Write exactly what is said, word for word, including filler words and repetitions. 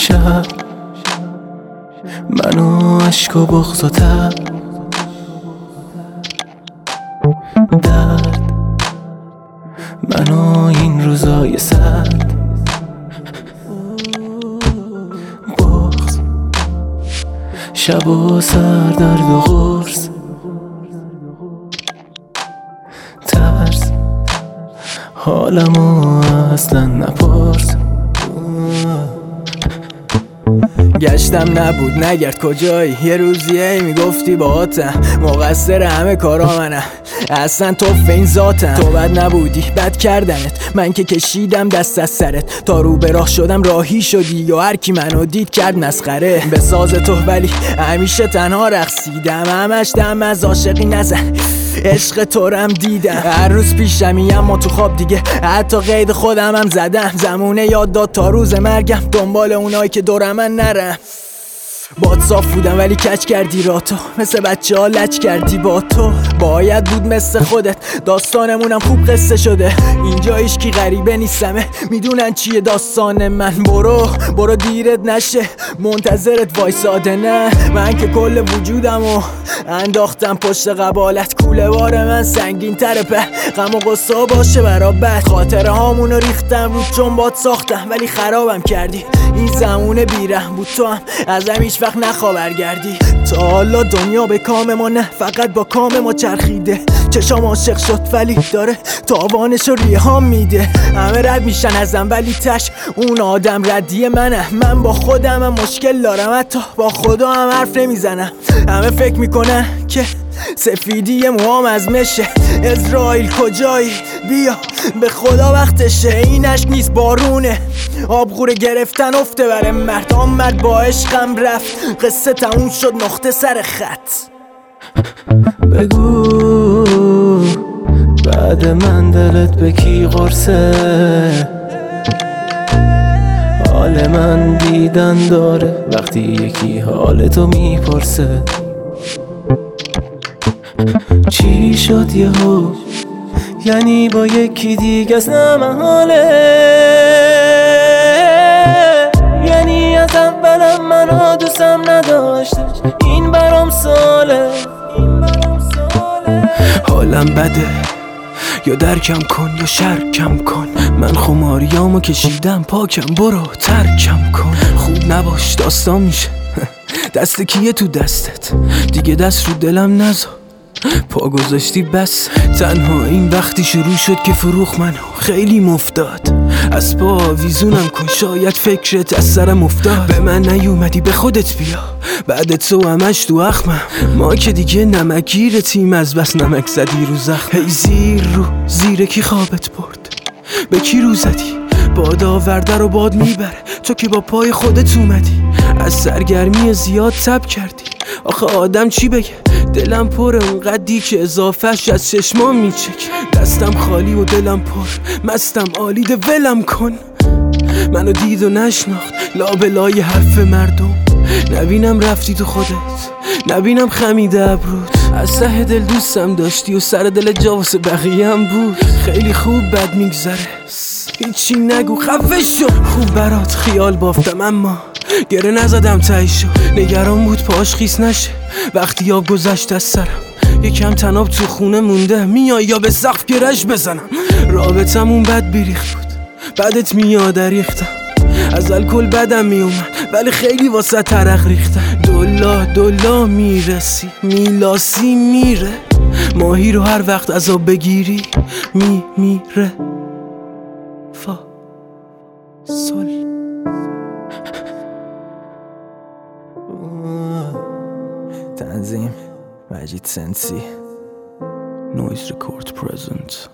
شب منو عشق و بغض و تب درد منو این روزای سرد بغض شب و سر درد و غرص ترس حالمو اصلا نپرس گشتم نبود نگرد کجایی یه روزیه میگفتی باهاتم مقصر همه کارا منم اصلا تو این ذاتم تو بد نبودی بد کردنت من که کشیدم دست از سرت تا رو به راه شدم راهی شدی یا هر کی منو دید کرد مسخره به ساز تو ولی همیشه تنها رقصیدم همش دم از عاشقی نزن عشق تو رم دیدم هر روز پیشمی اما تو خواب دیگه حتی قید خودم هم زدم زمونه یاد داد تا روز مرگم دنبال اونایی که دورم من نرم باد صاف بودم ولی کچ کردی را تو مثل بچه ها لچ کردی با تو باید بود مثل خودت داستانمونم خوب قصه شده اینجا هیچکی غریبه نیستمه میدونن چیه داستان من برو برو دیرت نشه منتظرت وایساده نه من که کل وجودمو انداختم پشت قبالت کوله بار من سنگین تره په غم و قصه باشه برابر خاطره هامونو ریختم رو چون باد ساختم ولی خرابم کردی این زمونه بیرحم بود تو هم ازم هیچ وقت نخوا برگردی تا حالا دنیا به کام ما نه فقط با کام ما چرخیده چشام عاشق شد ولی داره تاوانشو ریهام میده همه رد میشن ازم ولی تش اون آدم ردی منه من با خودم هم مشکل دارم حتی با خدا هم حرف نمیزنم همه فکر میکنن که سفیدی موام از مشه اسرائیل کجایی بیا به خدا وقتشه این عشق نیست بارونه آبغوره گرفتن افته بره مرد آمد با عشقم رفت قصه تموم شد نقطه سر خط بگو بعد من دلت به کی قرصه حال من دیدن داره وقتی یکی حالتو میپرسه چی شد یهو یعنی با یکی دیگه از نمحاله یعنی از اولم منو دوستم نداشته این برام ساله حالم بده یا درکم کن یا شرکم کن من خماریامو کشیدم پاکم برو ترکم کن خوب نباش داستان میشه دست کیه تو دستت دیگه دست رو دلم نذار پا گذاشتی بس تنها این وقتی شروع شد که فروخ منو خیلی مفتاد از پا ویزونم کن شاید فکرت از سرم افتاد به من نیومدی به خودت بیا بعد تو همش تو اخمم ما که دیگه نمکگیر تیم از بس نمک زدی رو زخم هی زیر رو زیر کی خوابت برد به کی رو زدی باد آورده رو باد میبره تو که با پای خودت اومدی از سرگرمی زیاد تب کردی آخه آدم چی بگه دلم پر اونقدی که اضافهش از چشمام میچک دستم خالی و دلم پر مستم آلیده ولم کن منو دید و نشناخت لابلای حرف مردم نبینم رفتی تو خودت نبینم خمیده ابرود از ته دل دوستم داشتی و سر دل جا واسه بقیه هم بود خیلی خوب بد میگذره هیچی نگو خفه شو خوب برات خیال بافتم اما گره نزدم تایشو نگران بود پاش خیس نشه وقتی آب گذشت از سرم یکم تناب تو خونه مونده میای یا به سقف گرش بزنم رابطمون بد بیریخت بود بعدت میاد ریختم از الکل بدم میومد ولی خیلی واسه ترق ریختم دولا دولا میرسی میلاسی میره ماهی رو هر وقت از آب بگیری می میره فا سل تنظیم مجید سنسی نویز رکورد پرزنت